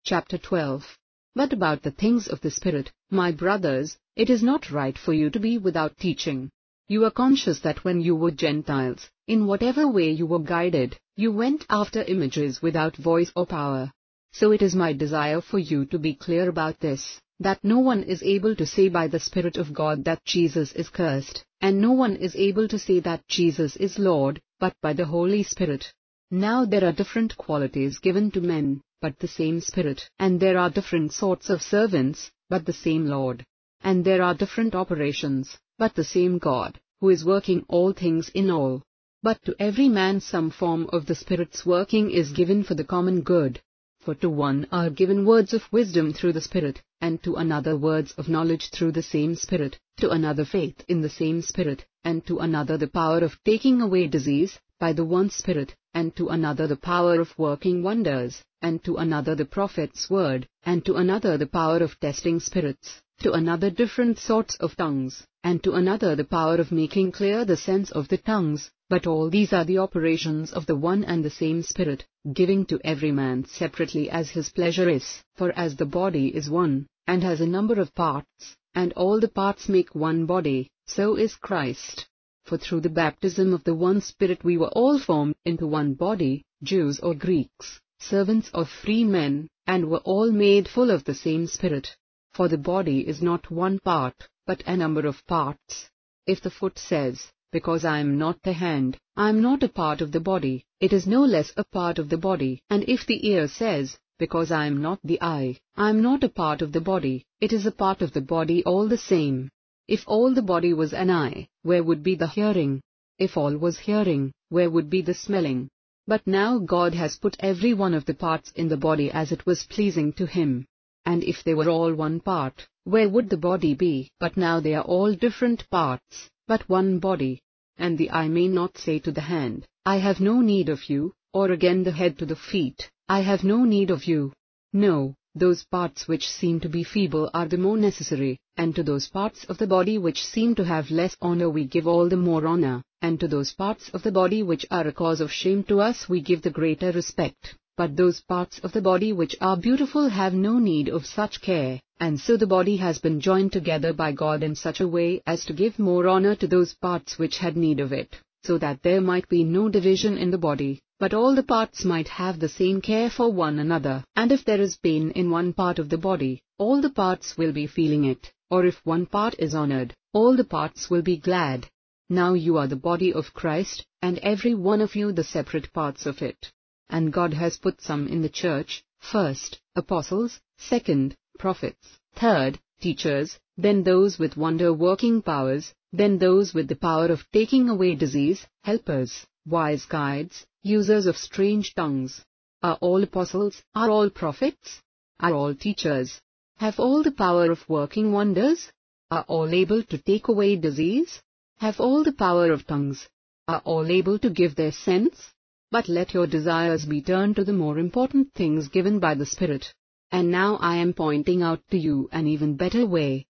Chapter 12. But about the things of the Spirit, my brothers, it is not right for you to be without teaching. You are conscious that when you were Gentiles, in whatever way you were guided, you went after images without voice or power. So it is my desire for you to be clear about this, that no one is able to say by the Spirit of God that Jesus is cursed, and no one is able to say that Jesus is Lord, but by the Holy Spirit. Now there are different qualities given to men, but the same Spirit, and there are different sorts of servants, but the same Lord. And there are different operations, but the same God, who is working all things in all. But to every man some form of the Spirit's working is given for the common good. For to one are given words of wisdom through the Spirit, and to another words of knowledge through the same Spirit, to another faith in the same Spirit, and to another the power of taking away disease, by the one Spirit, and to another the power of working wonders, and to another the prophet's word, and to another the power of testing spirits, to another different sorts of tongues, and to another the power of making clear the sense of the tongues. But all these are the operations of the one and the same Spirit, giving to every man separately as his pleasure is. For as the body is one, and has a number of parts, and all the parts make one body, so is Christ. For through the baptism of the one Spirit we were all formed into one body, Jews or Greeks, servants or free men, and were all made full of the same Spirit. For the body is not one part, but a number of parts. If the foot says, because I am not the hand, I am not a part of the body, it is no less a part of the body. And if the ear says, because I am not the eye, I am not a part of the body, it is a part of the body all the same. If all the body was an eye, where would be the hearing? If all was hearing, where would be the smelling? But now God has put every one of the parts in the body as it was pleasing to Him. And if they were all one part, where would the body be? But now they are all different parts, but one body. And the eye may not say to the hand, I have no need of you, or again the head to the feet, I have no need of you. No, those parts which seem to be feeble are the more necessary, and to those parts of the body which seem to have less honor we give all the more honor, and to those parts of the body which are a cause of shame to us we give the greater respect. But those parts of the body which are beautiful have no need of such care, and so the body has been joined together by God in such a way as to give more honor to those parts which had need of it, so that there might be no division in the body, but all the parts might have the same care for one another. And if there is pain in one part of the body, all the parts will be feeling it, or if one part is honored, all the parts will be glad. Now you are the body of Christ, and every one of you the separate parts of it. And God has put some in the church, first, apostles, second, prophets, third, teachers, then those with wonder-working powers, then those with the power of taking away disease, helpers, wise guides, users of strange tongues. Are all apostles? Are all prophets? Are all teachers? Have all the power of working wonders? Are all able to take away disease? Have all the power of tongues? Are all able to give their sense? But let your desires be turned to the more important things given by the Spirit. And now I am pointing out to you an even better way,